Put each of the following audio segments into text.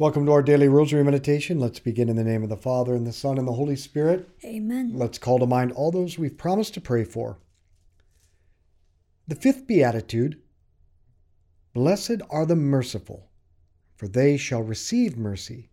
Welcome to our daily Rosary Meditation. Let's begin in the name of the Father, and the Son, and the Holy Spirit. Amen. Let's call to mind all those we've promised to pray for. The fifth Beatitude, Blessed are the merciful, for they shall receive mercy.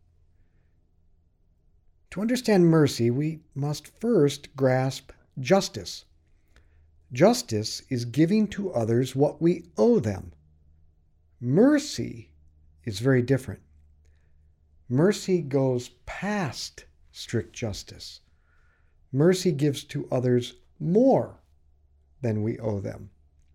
To understand mercy, we must first grasp justice. Justice is giving to others what we owe them. Mercy is very different. Mercy goes past strict justice. Mercy gives to others more than we owe them.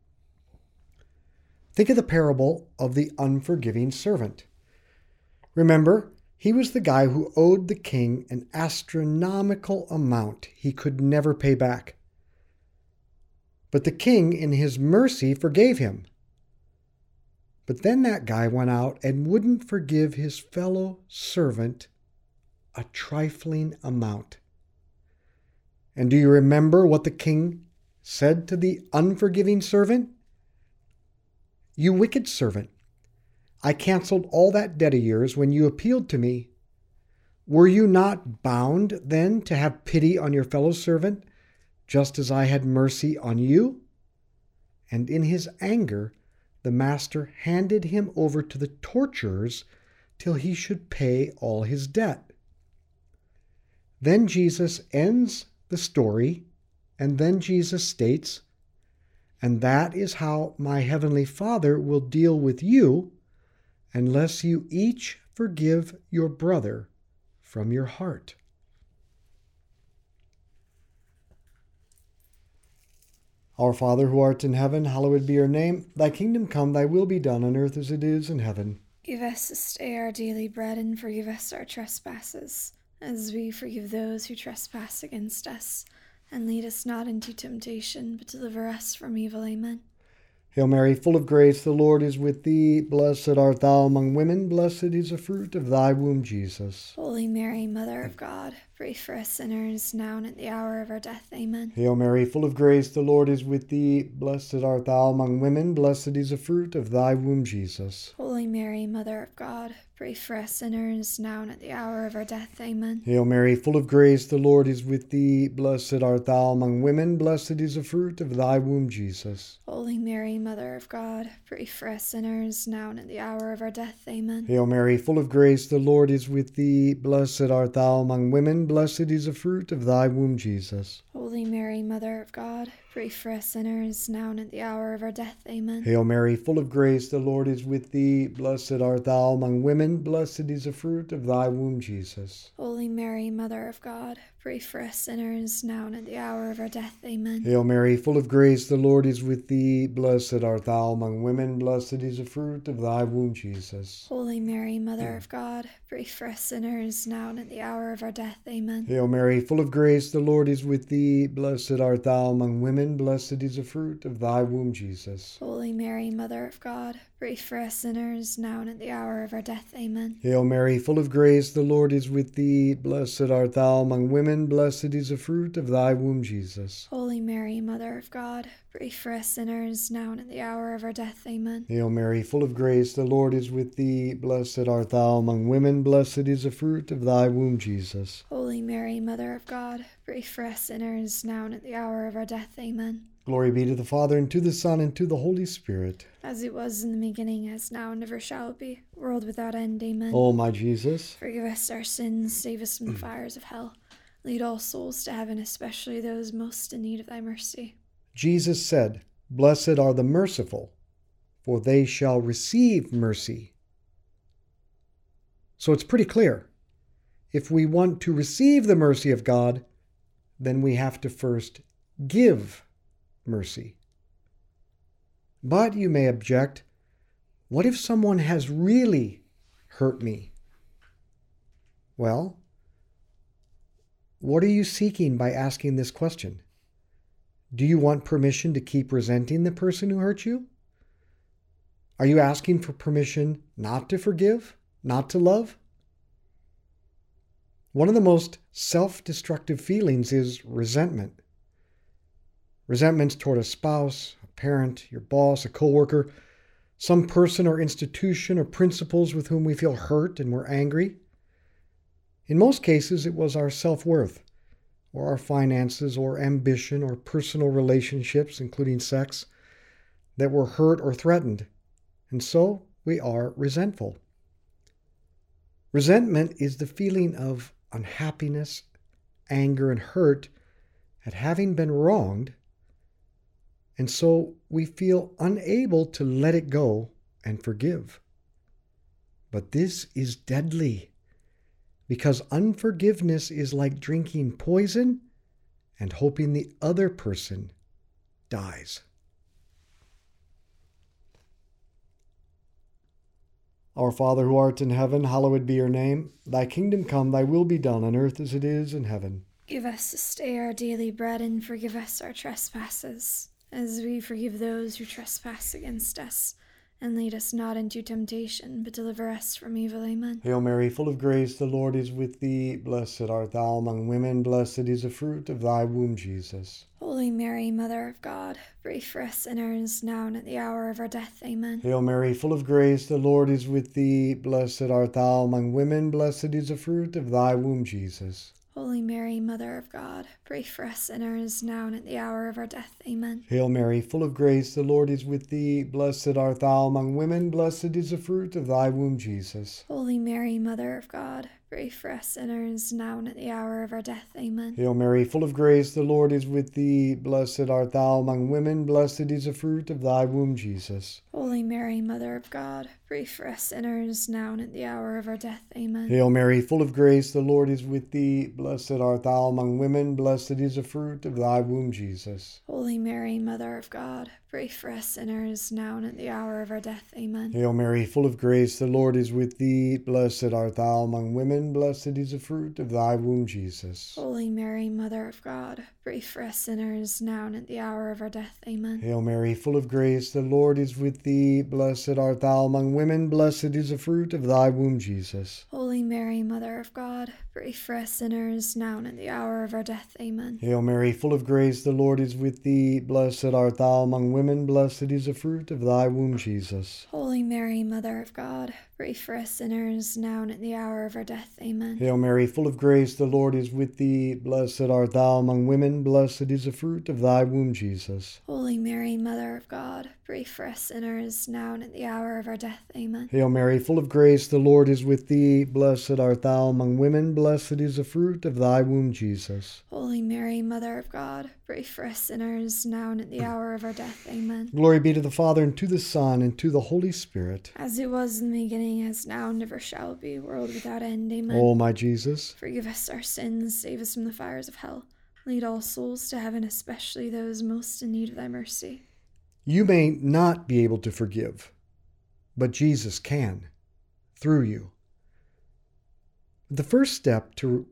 Think of the parable of the unforgiving servant. Remember, he was the guy who owed the king an astronomical amount he could never pay back. But the king, in his mercy, forgave him. But then that guy went out and wouldn't forgive his fellow servant a trifling amount. And do you remember what the king said to the unforgiving servant? You wicked servant, I canceled all that debt of yours when you appealed to me. Were you not bound then to have pity on your fellow servant, just as I had mercy on you? And in his anger, the master handed him over to the torturers till he should pay all his debt. Then Jesus ends the story, and then Jesus states, and that is how my heavenly Father will deal with you, unless you each forgive your brother from your heart. Our Father, who art in heaven, hallowed be your name. Thy kingdom come, thy will be done on earth as it is in heaven. Give us this day our daily bread, and forgive us our trespasses, as we forgive those who trespass against us. And lead us not into temptation, but deliver us from evil. Amen. Hail Mary, full of grace, the Lord is with thee. Blessed art thou among women, blessed is the fruit of thy womb, Jesus. Holy Mary, Mother of God, pray for us sinners, now and at the hour of our death. Amen. Hail Mary, full of grace, the Lord is with thee. Blessed art thou among women, blessed is the fruit of thy womb, Jesus. Holy Mary, Mother of God, pray for us sinners, now and at the hour of our death. Amen. Hail Mary, full of grace, the Lord is with thee. Blessed art thou among women, blessed is the fruit of thy womb, Jesus. Holy Mary, Mother of God, pray for us sinners, now and at the hour of our death. Amen. Hail Mary, full of grace, the Lord is with thee. Blessed art thou among women, blessed is the fruit of thy womb, Jesus. Holy Mary, Mother of God, pray for us sinners, now and at the hour of our death. Amen. Hail Mary, full of grace, the Lord is with thee. Blessed art thou among women, blessed is the fruit of thy womb, Jesus. Holy Mary, Mother of God, pray for us sinners, now and at the hour of our death. Amen. Hail Mary, full of grace, the Lord is with thee. Blessed art thou among women, blessed is the fruit of thy womb, Jesus. Holy Mary, Mother of God, pray for us sinners, now and at the hour of our death. Amen. Hail Mary, full of grace, the Lord is with thee. Blessed art thou among women, blessed is the fruit of thy womb, Jesus. Holy Mary, Mother of God, pray for us sinners, now and at the hour of our death. Amen. Hail Mary, full of grace, the Lord is with thee. Blessed art thou among women, blessed is the fruit of thy womb, Jesus. Holy Mary, Mother of God, pray for us sinners, now and at the hour of our death. Amen. Hail Mary, full of grace, the Lord is with thee. Blessed art thou among women, blessed is the fruit of thy womb, Jesus. Holy Mary, Mother of God, pray for us sinners, now and at the hour of our death. Amen. Glory be to the Father, and to the Son, and to the Holy Spirit. As it was in the beginning, as now, and ever shall be, world without end. Amen. O my Jesus, forgive us our sins, save us from the fires of hell. Lead all souls to heaven, especially those most in need of thy mercy. Jesus said, Blessed are the merciful, for they shall receive mercy. So it's pretty clear. If we want to receive the mercy of God, then we have to first give mercy. But you may object, what if someone has really hurt me? Well, what are you seeking by asking this question? Do you want permission to keep resenting the person who hurt you? Are you asking for permission not to forgive, not to love? One of the most self-destructive feelings is resentment. Resentments toward a spouse, a parent, your boss, a coworker, some person or institution or principles with whom we feel hurt and we're angry. In most cases, it was our self-worth, or our finances, or ambition, or personal relationships, including sex, that were hurt or threatened, and so we are resentful. Resentment is the feeling of unhappiness, anger, and hurt at having been wronged, and so we feel unable to let it go and forgive. But this is deadly, because unforgiveness is like drinking poison and hoping the other person dies. Our Father who art in heaven, hallowed be your name. Thy kingdom come, thy will be done on earth as it is in heaven. Give us this day our daily bread, and forgive us our trespasses, as we forgive those who trespass against us. And lead us not into temptation, but deliver us from evil. Amen. Hail Mary, full of grace, the Lord is with thee. Blessed art thou among women, blessed is the fruit of thy womb, Jesus. Holy Mary, Mother of God, pray for us sinners, now and at the hour of our death. Amen. Hail Mary, full of grace, the Lord is with thee. Blessed art thou among women, blessed is the fruit of thy womb, Jesus. Holy Mary, Mother of God, pray for us sinners, now and at the hour of our death. Amen. Hail Mary, full of grace, the Lord is with thee. Blessed art thou among women, blessed is the fruit of thy womb, Jesus. Holy Mary, Mother of God, pray for us sinners, now and at the hour of our death. Amen. Hail Mary, full of grace, the Lord is with thee. Blessed art thou among women, blessed is the fruit of thy womb, Jesus. Holy Mary, Mother of God, pray for us sinners, now and at the hour of our death. Amen. Hail Mary, full of grace, the Lord is with thee. Blessed art thou among women, blessed is the fruit of thy womb, Jesus. Holy Mary, Mother of God, pray for us sinners, now and at the hour of our death. Amen. Hail Mary, full of grace, the Lord is with thee. Blessed art thou among women, blessed is the fruit of thy womb, Jesus. Holy Mary, Mother of God, pray for us sinners, now and at the hour of our death. Amen. Hail Mary, full of grace, the Lord is with thee. Blessed art thou among women, blessed is the fruit of thy womb, Jesus. Holy Mary, Mother of God, pray for us sinners, now and at the hour of our death. Amen. Hail Mary, full of grace, the Lord is with thee. Blessed art thou among women, blessed is the fruit of thy womb, Jesus. Holy Mary, Mother of God, pray for us sinners, now and at the hour of our death. Amen. Hail Mary, full of grace, the Lord is with thee. Blessed art thou among women, blessed is the fruit of thy womb, Jesus. Holy Mary, Mother of God, pray for us sinners, now and at the hour of our death. Amen. Hail Mary, full of grace, the Lord is with thee. Blessed art thou among women, blessed is the fruit of thy womb, Jesus. Holy Mary, Mother of God, pray for us sinners, now and at the hour of our death. Amen. Glory be to the Father, and to the Son, and to the Holy Spirit. As it was in the beginning, as now, and ever shall be, world without end. Amen. O my Jesus, Forgive us our sins, save us from the fires of hell. Lead all souls to heaven, especially those most in need of thy mercy. you may not be able to forgive, but Jesus can, through you. The first step to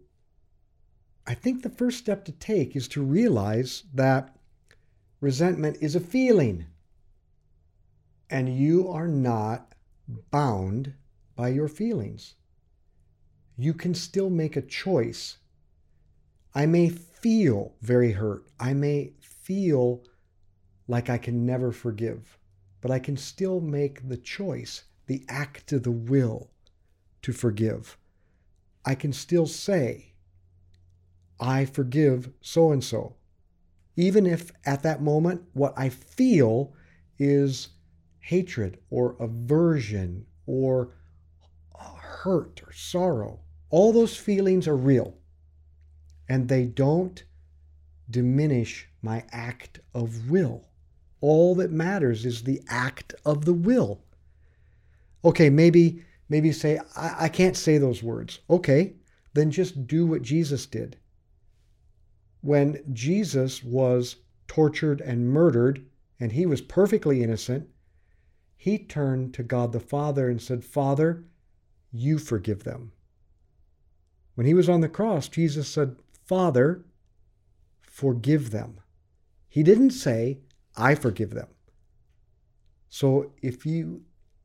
take is to realize that resentment is a feeling, and you are not bound by your feelings. You can still make a choice. I may feel very hurt. I may feel like I can never forgive, but I can still make the choice, the act of the will to forgive. I can still say, I forgive so-and-so, even if at that moment what I feel is hatred or aversion or hurt or sorrow. All those feelings are real, and they don't diminish my act of will. All that matters is the act of the will. Okay, maybe you say, I can't say those words. Okay, then just do what Jesus did. When Jesus was tortured and murdered, and he was perfectly innocent, he turned to God the Father and said, Father, you forgive them. When he was on the cross, Jesus said, Father, forgive them. He didn't say, I forgive them. So if you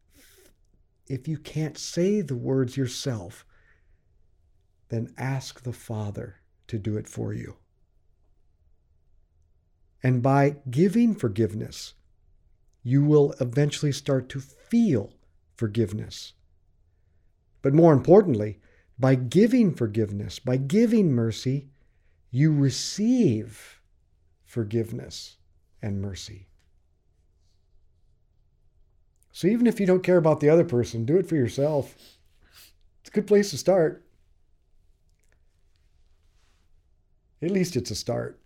can't say the words yourself, then ask the Father to do it for you. And by giving forgiveness, you will eventually start to feel forgiveness. But more importantly, by giving forgiveness, by giving mercy, you receive forgiveness and mercy. So even if you don't care about the other person, do it for yourself. It's a good place to start. At least it's a start.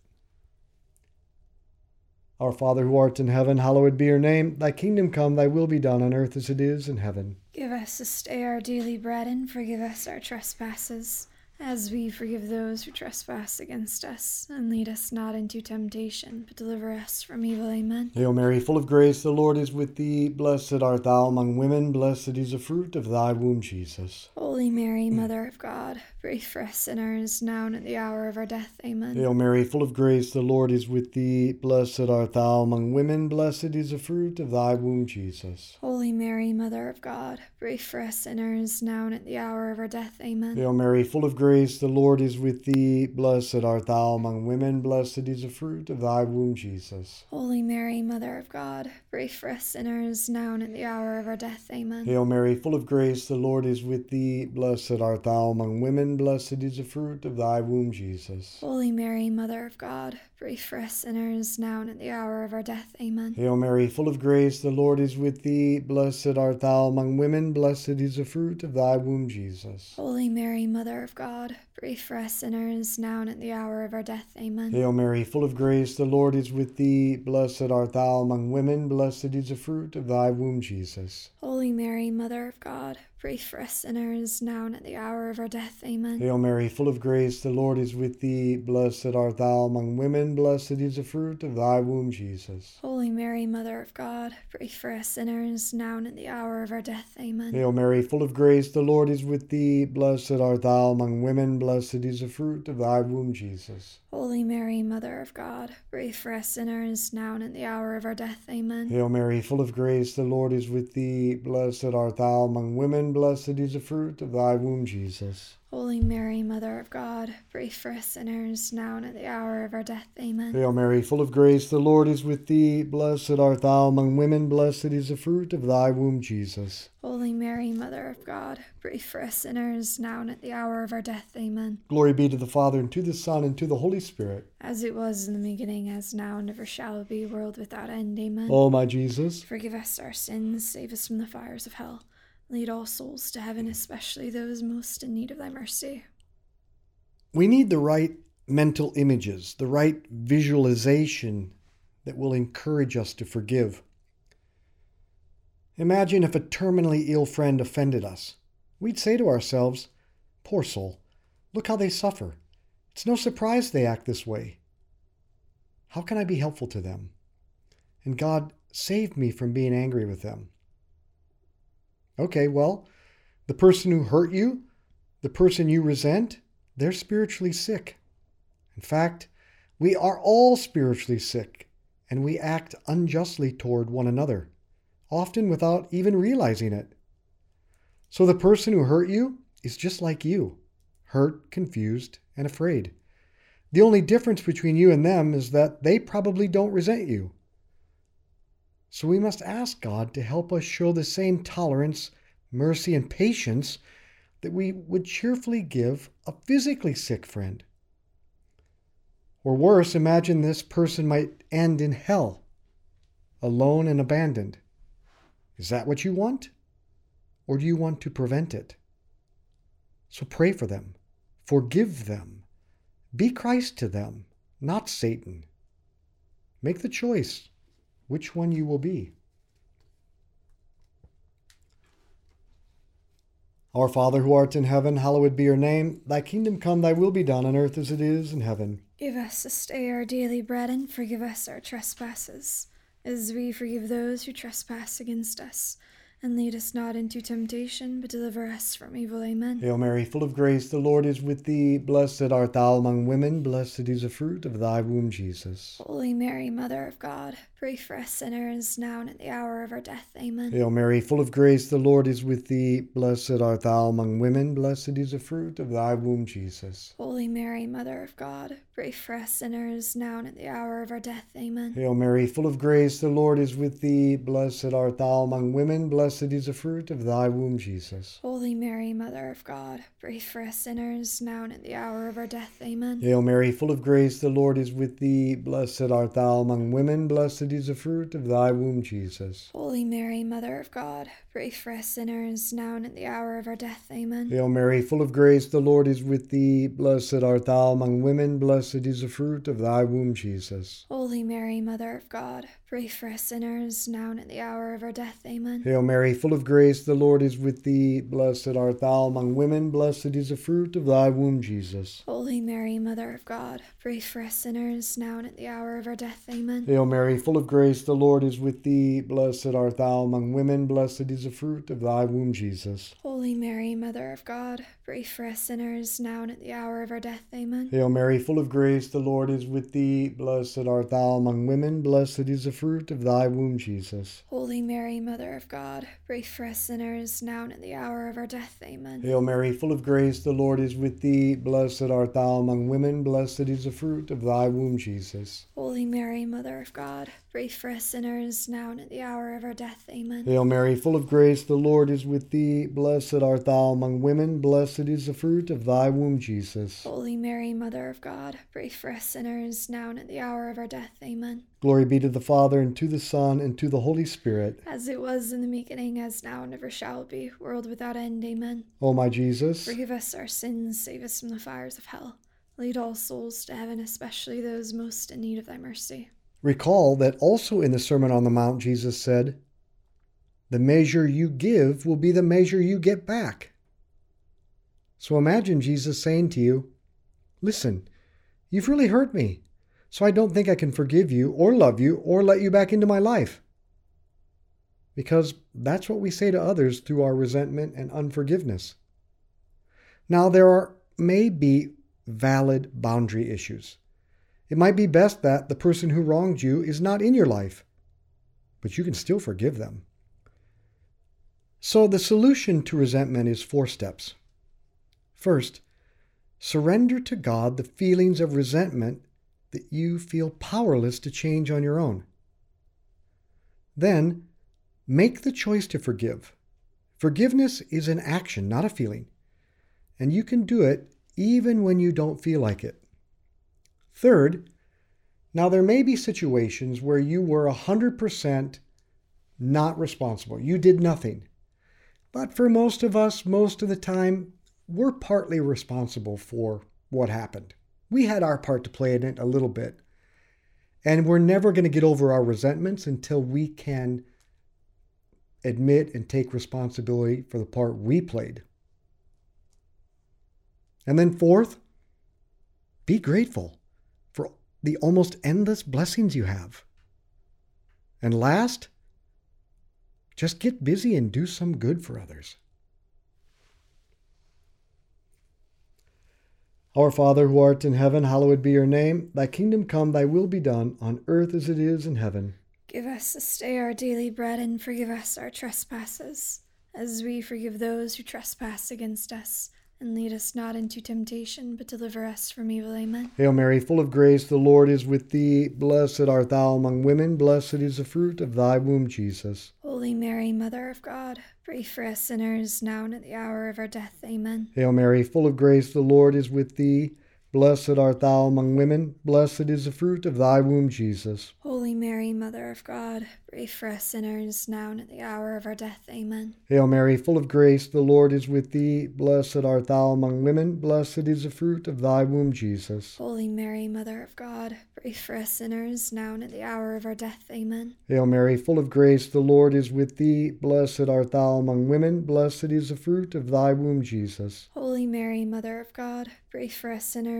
Our Father who art in heaven, hallowed be your name. Thy kingdom come, thy will be done on earth as it is in heaven. Give us this day our daily bread, and forgive us our trespasses, as we forgive those who trespass against us. And lead us not into temptation, but deliver us from evil. Amen. Hail Mary, full of grace, the Lord is with thee. Blessed art thou among women, blessed is the fruit of thy womb, Jesus. Holy Mary, Mother of God, pray for us sinners, now and at the hour of our death. Amen. Hail Mary, full of grace, the Lord is with thee. Blessed art thou among women, blessed is the fruit of thy womb, Jesus. Holy Mary, Mother of God, pray for us sinners, now and at the hour of our death. Amen. Hail Mary, full of grace, the Lord is with thee. Blessed art thou among women, blessed is the fruit of thy womb, Jesus. Holy Mary, Mother of God, pray for us sinners, now and at the hour of our death. Amen. Hail Mary, full of grace, the Lord is with thee. Blessed art thou among women, blessed is the fruit of thy womb, Jesus. Holy Mary, Mother of God, pray for us sinners, now and at the hour of our death. Amen. Hail Mary, full of grace, the Lord is with thee. Blessed art thou among women, blessed is the fruit of thy womb, Jesus. Holy Mary, Mother of God, pray for us sinners, now and at the hour of our death. Amen. Hail Mary, full of grace, the Lord is with thee. Blessed art thou among women, blessed is the fruit of thy womb, Jesus. Holy Mary, Mother of God, pray for us sinners, now and at the hour of our death. Amen. Hail Mary, full of grace, the Lord is with thee. Blessed art thou among women, blessed is the fruit of thy womb, Jesus. Holy Mary, Mother of God, pray for us sinners, now and at the hour of our death. Amen. Hail Mary, full of grace, the Lord is with thee. Blessed art thou among women, blessed is the fruit of thy womb, Jesus. Holy Mary, Mother of God, pray for us sinners, now and at the hour of our death. Amen. Hail Mary, full of grace, the Lord is with thee. Blessed art thou among women, blessed is the fruit of thy womb, Jesus. Holy Mary, Mother of God, pray for us sinners, now and at the hour of our death. Amen. Hail Mary, full of grace, the Lord is with thee. Blessed art thou among women, blessed is the fruit of thy womb, Jesus. Holy Mary, Mother of God, pray for us sinners, now and at the hour of our death. Amen. Glory be to the Father, and to the Son, and to the Holy Spirit. As it was in the beginning, as now, and ever shall be, world without end. Amen. O my Jesus, forgive us our sins, save us from the fires of hell. Lead all souls to heaven, especially those most in need of thy mercy. we need the right mental images, the right visualization that will encourage us to forgive. Imagine if a terminally ill friend offended us. We'd say to ourselves, "Poor soul, look how they suffer. It's no surprise they act this way. How can I be helpful to them? And God, save me from being angry with them." Okay, well, the person who hurt you, the person you resent, they're spiritually sick. In fact, we are all spiritually sick, and we act unjustly toward one another, often without even realizing it. So the person who hurt you is just like you, hurt, confused, and afraid. The only difference between you and them is that they probably don't resent you. So we must ask God to help us show the same tolerance, mercy, and patience that we would cheerfully give a physically sick friend. Or worse, imagine this person might end in hell, alone and abandoned. Is that what you want? Or do you want to prevent it? So pray for them. Forgive them. Be Christ to them, not Satan. Make the choice which one you will be. Our Father who art in heaven, hallowed be your name. Thy kingdom come, thy will be done on earth as it is in heaven. Give us this day our daily bread, and forgive us our trespasses, as we forgive those who trespass against us. and lead us not into temptation, but deliver us from evil. Amen. Hail Mary, full of grace, the Lord is with thee. Blessed art thou among women, blessed is the fruit of thy womb, Jesus. Holy Mary, Mother of God, pray for us sinners, now and at the hour of our death. Amen. Hail Mary, full of grace, the Lord is with thee. Blessed art thou among women, blessed is the fruit of thy womb, Jesus. Holy Mary, Mother of God, pray for us sinners, now and at the hour of our death. Amen. Hail Mary, full of grace, the Lord is with thee. Blessed art thou among women, blessed is the fruit of thy womb, Jesus. Holy Mary, Mother of God, pray for us sinners, now and at the hour of our death. Amen. Hail Mary, full of grace, the Lord is with thee. Blessed art thou among women, blessed is the fruit of thy womb, Jesus. Holy Mary, Mother of God, pray for us sinners, now and at the hour of our death. Amen. Hail Mary, full of grace, the Lord is with thee. Blessed art thou among women, blessed is the fruit of thy womb, Jesus. Holy Mary, Mother of God, pray for us sinners, now and at the hour of our death. Amen. Hail Mary, full of grace, the Lord is with thee. Blessed art thou among women, blessed is the fruit of thy womb, Jesus. Holy Mary, Mother of God, pray for us sinners, now and at the hour of our death. Amen. Hail Mary, full of grace, the Lord is with thee. Blessed art thou among women, blessed is the fruit of thy womb, Jesus. Holy Mary, Mother of God, pray for us sinners, now and at the hour of our death. Amen. Hail Mary, full of grace, the Lord is with thee. Blessed art thou among women, blessed is the fruit of thy womb, Jesus. Holy Mary, Mother of God, pray for us sinners, now and at the hour of our death. Amen. Hail Mary, full of grace, the Lord is with thee. Blessed art thou among women, blessed is the fruit of thy womb, Jesus. Holy Mary, Mother of God, pray for us sinners, now and at the hour of our death. Amen. Hail Mary, full of grace, the Lord is with thee. Blessed art thou among women, blessed is the fruit of thy womb, Jesus. Holy Mary, Mother of God, pray for us sinners, now and at the hour of our death. Amen. Glory be to the Father, and to the Son, and to the Holy Spirit. As it was in the beginning, as now, and ever shall be, world without end. Amen. O my Jesus, Forgive us our sins, save us from the fires of hell. Lead all souls to heaven, especially those most in need of thy mercy. recall that also in the Sermon on the Mount, Jesus said, "The measure you give will be the measure you get back." So imagine Jesus saying to you, "Listen, you've really hurt me, so I don't think I can forgive you or love you or let you back into my life." Because that's what we say to others through our resentment and unforgiveness. Now, there may be valid boundary issues. It might be best that the person who wronged you is not in your life, but you can still forgive them. So the solution to resentment is 4 steps. First, surrender to God the feelings of resentment that you feel powerless to change on your own. Then, make the choice to forgive. Forgiveness is an action, not a feeling, and you can do it even when you don't feel like it. Third, now there may be situations where you were 100% not responsible. You did nothing. But for most of us, most of the time, we're partly responsible for what happened. We had our part to play in it a little bit. And we're never going to get over our resentments until we can admit and take responsibility for the part we played. And then fourth, be grateful for the almost endless blessings you have. And last, just get busy and do some good for others. Our Father who art in heaven, hallowed be your name. Thy kingdom come, thy will be done, on earth as it is in heaven. Give us this day our daily bread, and forgive us our trespasses, as we forgive those who trespass against us. And lead us not into temptation, but deliver us from evil. Amen. Hail Mary, full of grace, the Lord is with thee. Blessed art thou among women, blessed is the fruit of thy womb, Jesus. Holy Mary, Mother of God, pray for us sinners, now and at the hour of our death. Amen. Hail Mary, full of grace, the Lord is with thee. Blessed art thou among women, blessed is the fruit of thy womb, Jesus. Holy Mary, Mother of God, pray for us sinners, now and at the hour of our death. Amen. Hail Mary, full of grace, the Lord is with thee. Blessed art thou among women, blessed is the fruit of thy womb, Jesus. Holy Mary, Mother of God, pray for us sinners, now and at the hour of our death. Amen. Hail Mary, full of grace, the Lord is with thee. Blessed art thou among women, blessed is the fruit of thy womb, Jesus. Holy Mary, Mother of God, pray for us sinners,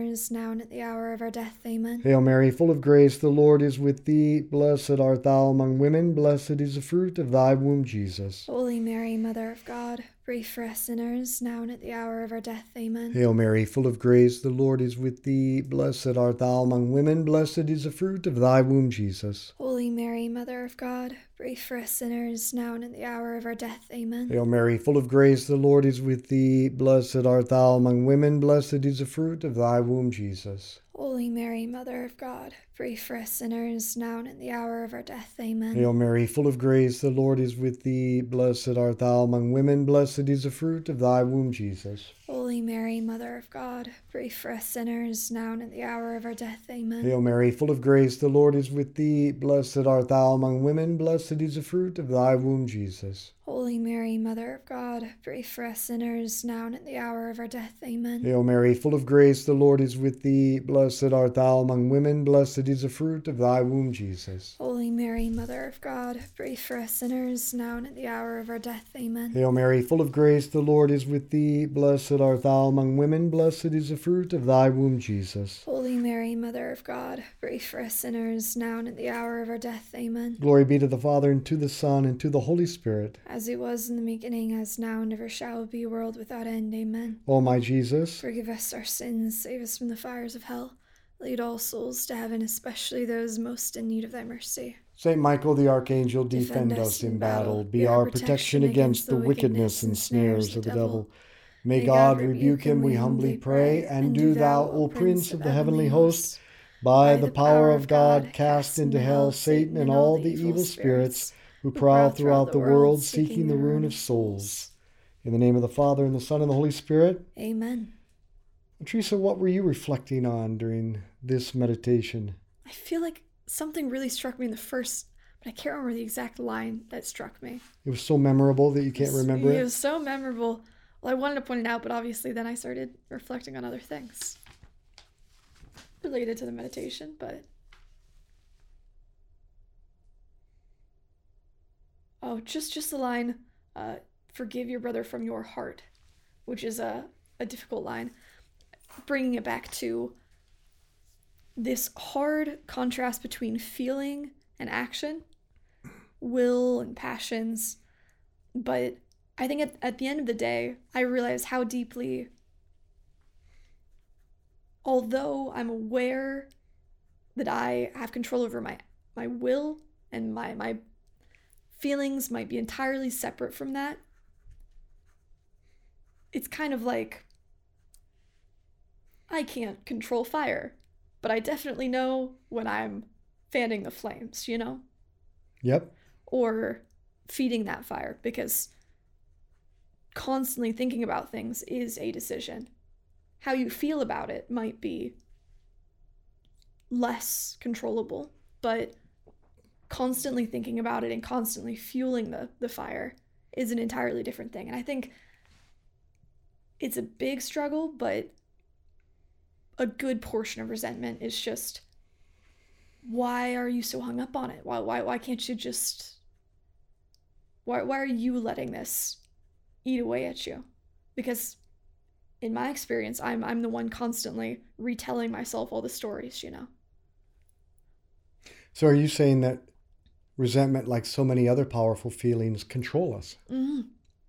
sinners, now and at the hour of our death. Amen. Hail Mary, full of grace, the Lord is with thee. Blessed art thou among women, blessed is the fruit of thy womb, Jesus. Holy Mary, Mother of God, pray for us sinners, now and at the hour of our death. Amen. Hail Mary, full of grace, the Lord is with thee. Blessed art thou among women, blessed is the fruit of thy womb, Jesus. Holy Mary, Mother of God, pray for us sinners, now and at the hour of our death. Amen. Hail Mary, full of grace, the Lord is with thee. Blessed art thou among women, blessed is the fruit of thy womb, Jesus. Holy Mary, Mother of God, pray for us sinners, now and at the hour of our death. Amen. Hail Mary, full of grace, the Lord is with thee. Blessed art thou among women, blessed is the fruit of thy womb, Jesus. Holy Mary, Mother of God, pray for us sinners, now and at the hour of our death. Amen. Hail Mary, full of grace, the Lord is with thee. Blessed art thou among women, blessed is the fruit of thy womb, Jesus. Holy Mary, Mother of God, pray for us sinners, now and at the hour of our death. Amen. Hail Mary, full of grace, the Lord is with thee. Blessed art thou among women, blessed is the fruit of thy womb, Jesus. Holy Mary, Mother of God, pray for us sinners, now and at the hour of our death. Amen. Hail Mary, full of grace, the Lord is with thee. Blessed art thou among women, blessed is the fruit of thy womb, Jesus. Holy Mary, Mother of God, pray for us sinners, now and at the hour of our death. Amen. Glory be to the Father, and to the Son, and to the Holy Spirit. As it was in the beginning, as now, and ever shall be, world without end. Amen. O my Jesus, Forgive us our sins, save us from the fires of hell. Lead all souls to heaven, especially those most in need of thy mercy. Saint Michael the Archangel, defend us in battle. Be our protection against the wickedness and snares of the devil. May God rebuke him, we humbly pray. And do thou, O Prince of the heavenly host, by the power of God, cast into hell Satan and all the evil spirits who prowl throughout the world, seeking the ruin of souls. In the name of the Father, and the Son, and the Holy Spirit. Amen. Teresa, what were you reflecting on during this meditation? I feel like something really struck me in the first, but I can't remember the exact line that struck me. It was so memorable that you can't remember it? It was so memorable. Well, I wanted to point it out, but obviously then I started reflecting on other things related to the meditation, but... Oh, just the line, forgive your brother from your heart, which is a difficult line. Bringing it back to this hard contrast between feeling and action, will and passions. But I think at the end of the day, I realized how deeply, although I'm aware that I have control over my will and my feelings might be entirely separate from that, it's kind of like I can't control fire, but I definitely know when I'm fanning the flames, you know? Yep. Or feeding that fire, because constantly thinking about things is a decision. How you feel about it might be less controllable, but constantly thinking about it and constantly fueling the fire is an entirely different thing. And I think it's a big struggle, but a good portion of resentment is just, why are you so hung up on it? Why can't you just, why are you letting this eat away at you? Because in my experience, I'm the one constantly retelling myself all the stories, you know? So are you saying that resentment, like so many other powerful feelings, control us? Mm-hmm.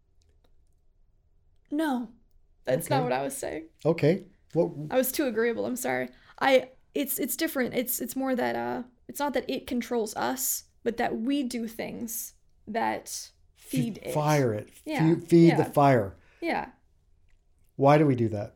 No, that's not what I was saying. Okay. Well, I was too agreeable. I'm sorry. It's different. It's more that it's not that it controls us, but that we do things that feed it. Fire it. Yeah. Feed the fire. Yeah. Why do we do that?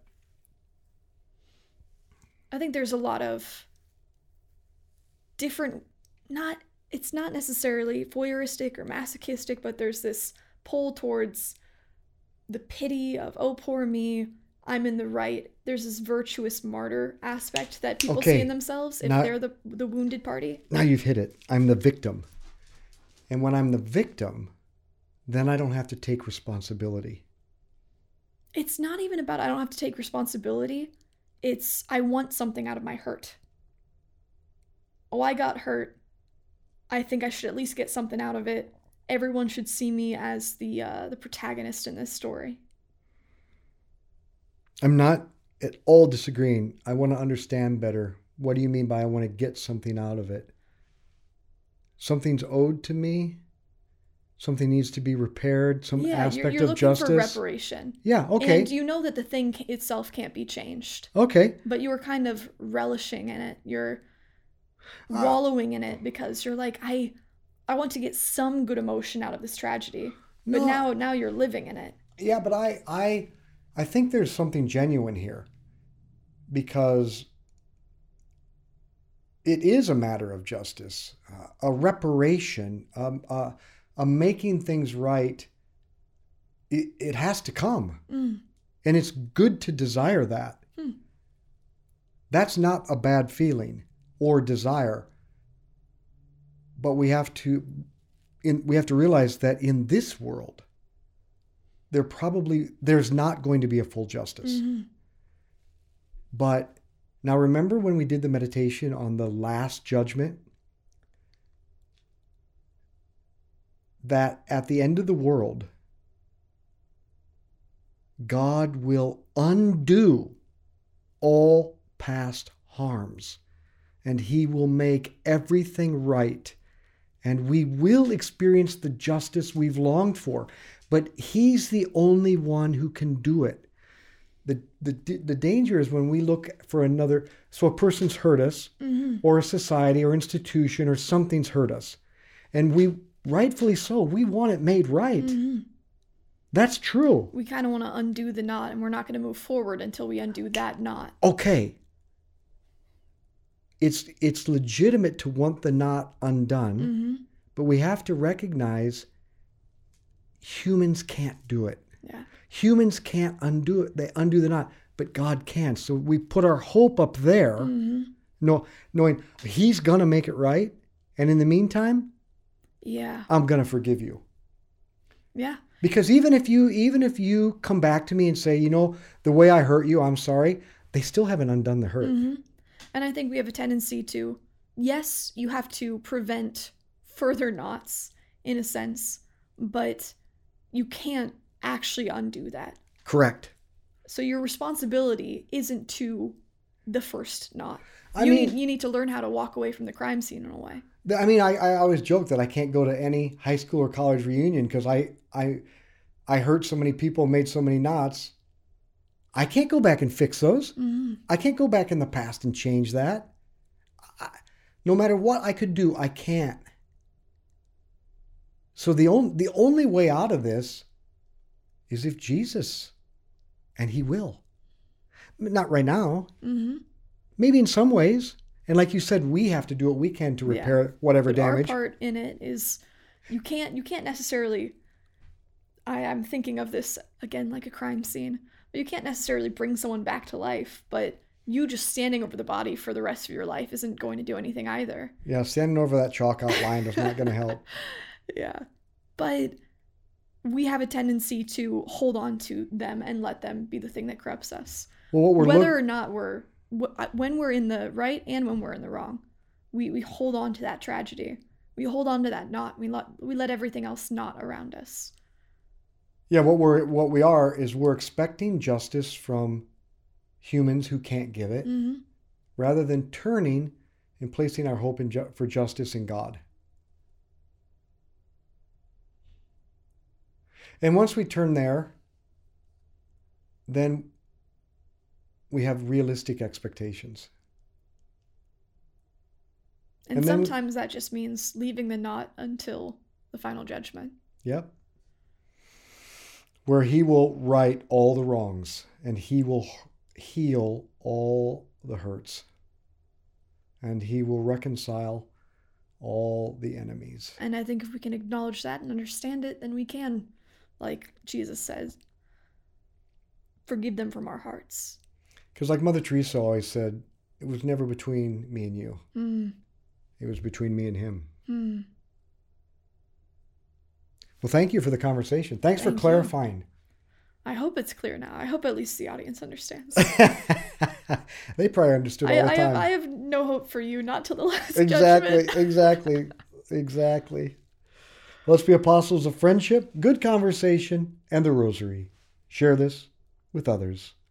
I think there's a lot of different, it's not necessarily voyeuristic or masochistic, but there's this pull towards the pity of, oh, poor me, I'm in the right. There's this virtuous martyr aspect that people see in themselves if they're the wounded party. Now you've hit it. I'm the victim. And when I'm the victim, then I don't have to take responsibility. It's not even about I don't have to take responsibility. It's I want something out of my hurt. Oh, I got hurt. I think I should at least get something out of it. Everyone should see me as the protagonist in this story. I'm not at all disagreeing. I want to understand better. What do you mean by I want to get something out of it? Something's owed to me? Something needs to be repaired? Some aspect you're of looking justice? for reparation. Yeah, okay. And you know that the thing itself can't be changed. Okay. But you were kind of relishing in it. You're wallowing in it because you're like, I want to get some good emotion out of this tragedy. But now you're living in it. Yeah, but I think there's something genuine here, because it is a matter of justice, a reparation, a making things right. It has to come. And it's good to desire that. That's not a bad feeling or desire. But we have to realize that in this world, there's not going to be a full justice. But now remember when we did the meditation on the last judgment, that at the end of the world, God will undo all past harms, and he will make everything right, and we will experience the justice we've longed for. But he's the only one who can do it. The danger is when we look for another. So a person's hurt us, or a society or institution or something's hurt us, and we, rightfully so, we want it made right. That's true. We kind of want to undo the knot, and we're not going to move forward until we undo that knot. Okay. It's legitimate to want the knot undone, but we have to recognize humans can't do it. Yeah. Humans can't undo it. They undo the knot, but God can. So we put our hope up there, knowing he's going to make it right. And in the meantime, I'm going to forgive you. Yeah. Because even if you come back to me and say, the way I hurt you, I'm sorry, they still haven't undone the hurt. And I think we have a tendency to, yes, you have to prevent further knots in a sense, but you can't actually undo that. Correct. So your responsibility isn't to the first knot. You need to learn how to walk away from the crime scene in a way. I always joke that I can't go to any high school or college reunion because I hurt so many people, made so many knots. I can't go back and fix those. I can't go back in the past and change that. No matter what I could do, I can't. So the only way out of this is if Jesus, and he will. Not right now. Maybe in some ways. And like you said, we have to do what we can to repair whatever damage. Our part in it is you can't necessarily, I'm thinking of this again like a crime scene, but you can't necessarily bring someone back to life, but you just standing over the body for the rest of your life isn't going to do anything either. Yeah, standing over that chalk outline is not going to help. Yeah. But we have a tendency to hold on to them and let them be the thing that corrupts us. Well, whether or not when we're in the right and when we're in the wrong, we hold on to that tragedy. We hold on to that knot. We let everything else knot around us. Yeah, what we are is we're expecting justice from humans who can't give it, rather than turning and placing our hope for justice in God. And once we turn there, then we have realistic expectations. And sometimes that just means leaving the knot until the final judgment. Yep. Where he will right all the wrongs and he will heal all the hurts. And he will reconcile all the enemies. And I think if we can acknowledge that and understand it, then we can, like Jesus says, forgive them from our hearts. Because like Mother Teresa always said, it was never between me and you. It was between me and him. Well, thank you for the conversation. Thanks for clarifying. I hope it's clear now. I hope at least the audience understands. They probably understood all the time. I have no hope for you, not till the last judgment. Exactly. Let's be apostles of friendship, good conversation, and the rosary. Share this with others.